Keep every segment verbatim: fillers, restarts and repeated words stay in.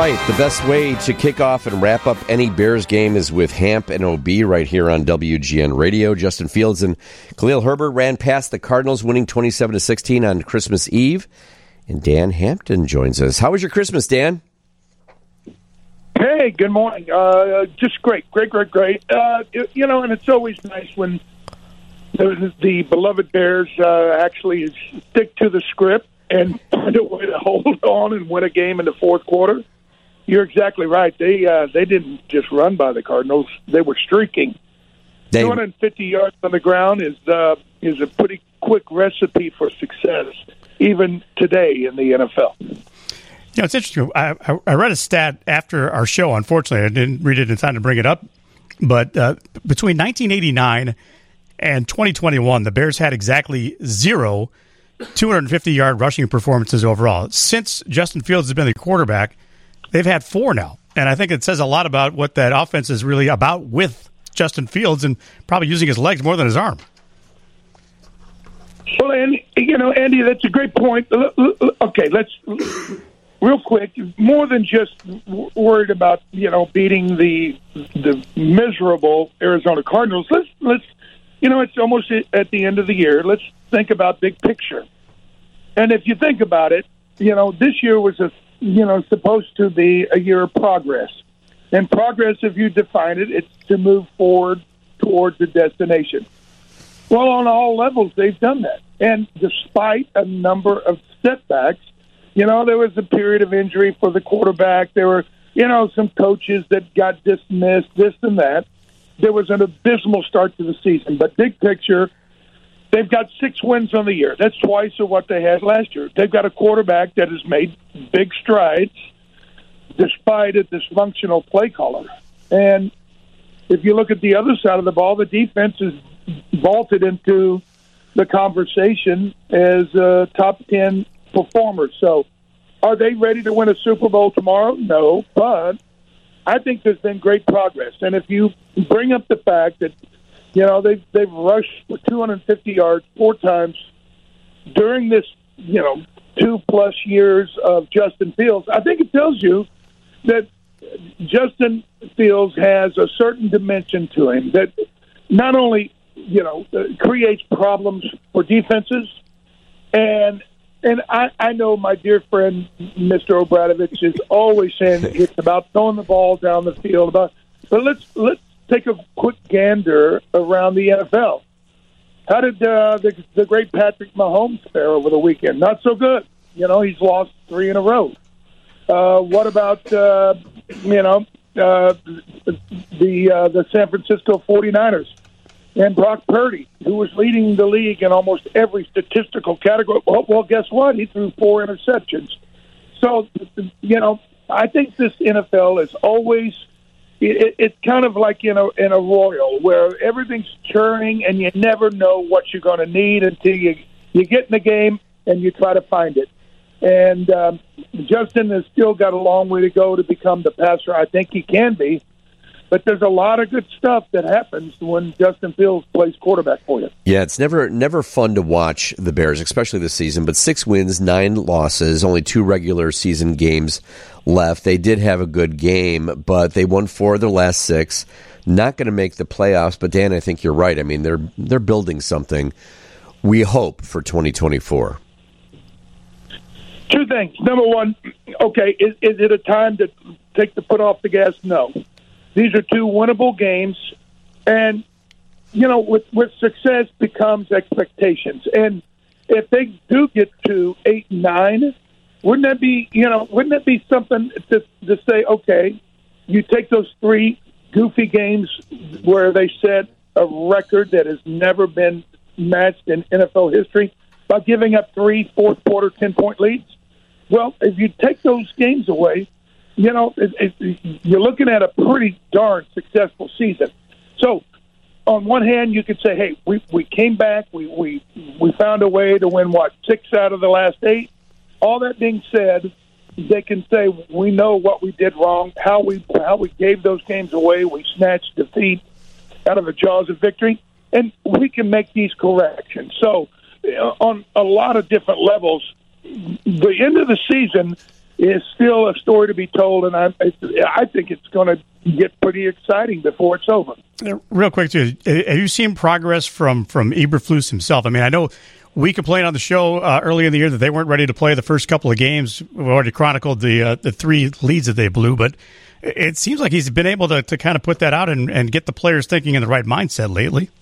right. The best way to kick off and wrap up any Bears game is with Hamp and O B right here on W G N Radio. Justin Fields and Khalil Herbert ran past the Cardinals, winning twenty-seven to sixteen on Christmas Eve. And Dan Hampton joins us. How was your Christmas, Dan? Hey, good morning. Uh, just great, great, great, great. Uh, you know, and it's always nice when the, the beloved Bears uh, actually stick to the script and find a way to hold on and win a game in the fourth quarter. You're exactly right. They uh, they didn't just run by the Cardinals; they were streaking. They... two hundred fifty yards on the ground is uh, is a pretty quick recipe for success, even today in the N F L. You know, it's interesting. I, I, I read a stat after our show. Unfortunately, I didn't read it in time to bring it up. But uh, between nineteen eighty-nine and twenty twenty-one, the Bears had exactly zero two hundred fifty-yard rushing performances overall. Since Justin Fields has been the quarterback, they've had four now. And I think it says a lot about what that offense is really about with Justin Fields and probably using his legs more than his arm. Well, and you know, Andy, that's a great point. Okay, let's real quick. More than just worried about you know beating the the miserable Arizona Cardinals. Let's let's you know it's almost at the end of the year. Let's think about big picture. And if you think about it, you know, this year was a, you know, supposed to be a year of progress. And progress, if you define it, it's to move forward towards the destination. Well, on all levels, they've done that. And despite a number of setbacks, you know, there was a period of injury for the quarterback. There were, you know, some coaches that got dismissed, this and that. There was an abysmal start to the season. But big picture, they've got six wins on the year. That's twice of what they had last year. They've got a quarterback that has made big strides despite a dysfunctional play caller. And if you look at the other side of the ball, the defense is vaulted into the conversation as a top ten performers. So are they ready to win a Super Bowl tomorrow? No, but I think there's been great progress. And if you bring up the fact that You know, they've, they've rushed for two hundred fifty yards four times during this, you know, two-plus years of Justin Fields. I think it tells you that Justin Fields has a certain dimension to him that not only, you know, creates problems for defenses, and and I, I know my dear friend Mister Obradovich is always saying it's about throwing the ball down the field. About, but let's let's. take a quick gander around the N F L. How did uh, the, the great Patrick Mahomes fare over the weekend? Not so good. You know, he's lost three in a row. Uh, what about, uh, you know, uh, the uh, the San Francisco forty-niners and Brock Purdy, who was leading the league in almost every statistical category? Well, well guess what? He threw four interceptions. So, you know, I think this N F L is always It, it's kind of like in a in a Royal where everything's churning and you never know what you're going to need until you you get in the game and you try to find it. And um, Justin has still got a long way to go to become the passer I think he can be. But there's a lot of good stuff that happens when Justin Fields plays quarterback for you. Yeah, it's never never fun to watch the Bears, especially this season. But six wins, nine losses, only two regular season games left. They did have a good game, but they won four of their last six. Not going to make the playoffs, but Dan, I think you're right. I mean, they're they're building something. We hope for twenty twenty-four. Two things. Number one, okay, is, is it a time to take the foot off the gas? No. These are two winnable games, and you know, with with success becomes expectations. And if they do get to eight and nine, wouldn't that be you know wouldn't that be something to to say? Okay, you take those three goofy games where they set a record that has never been matched in N F L history by giving up three fourth quarter ten point leads. Well, if you take those games away, you know, it, it, you're looking at a pretty darn successful season. So, on one hand, you could say, hey, we, we came back, we, we we found a way to win, what, six out of the last eight? All that being said, they can say, we know what we did wrong, how we how we gave those games away, we snatched defeat out of the jaws of victory, and we can make these corrections. So, on a lot of different levels, the end of the season is still a story to be told, and I, I think it's going to get pretty exciting before it's over. Real quick, too, have you seen progress from, from Eberflus himself? I mean, I know we complained on the show uh, early in the year that they weren't ready to play the first couple of games. We've already chronicled the uh, the three leads that they blew, but it seems like he's been able to, to kind of put that out and, and get the players thinking in the right mindset lately.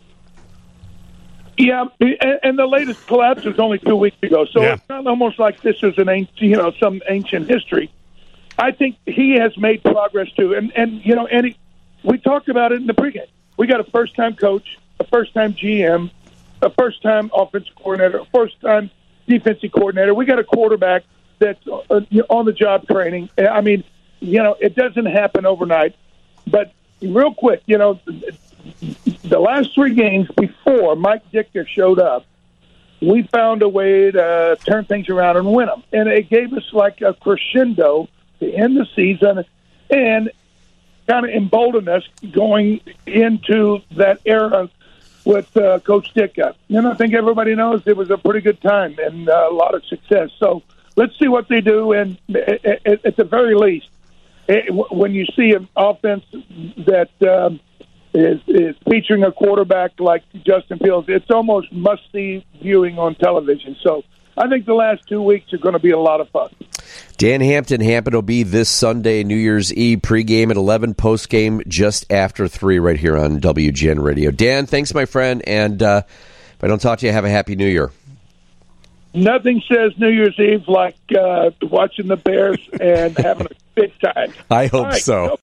Yeah, and the latest collapse was only two weeks ago, so yeah. It's not almost like this is an ancient, you know, some ancient history. I think he has made progress too, and and you know, and he, we talked about it in the pregame. We got a first-time coach, a first-time G M, a first-time offensive coordinator, a first-time defensive coordinator. We got a quarterback that's on the job training. I mean, you know, it doesn't happen overnight, but real quick, you know. The last three games before Mike Ditka showed up, we found a way to turn things around and win them. And it gave us like a crescendo to end the season and kind of embolden us going into that era with uh, Coach Ditka. And I think everybody knows it was a pretty good time and uh, a lot of success. So let's see what they do. And at, at the very least, it, when you see an offense that um, – Is, is featuring a quarterback like Justin Fields, it's almost must-see viewing on television. So I think the last two weeks are going to be a lot of fun. Dan Hampton, Hampton will be this Sunday, New Year's Eve, pregame at eleven, postgame just after three right here on W G N Radio. Dan, thanks, my friend, and uh, if I don't talk to you, have a Happy New Year. Nothing says New Year's Eve like uh, watching the Bears and having a big time. I hope right, so.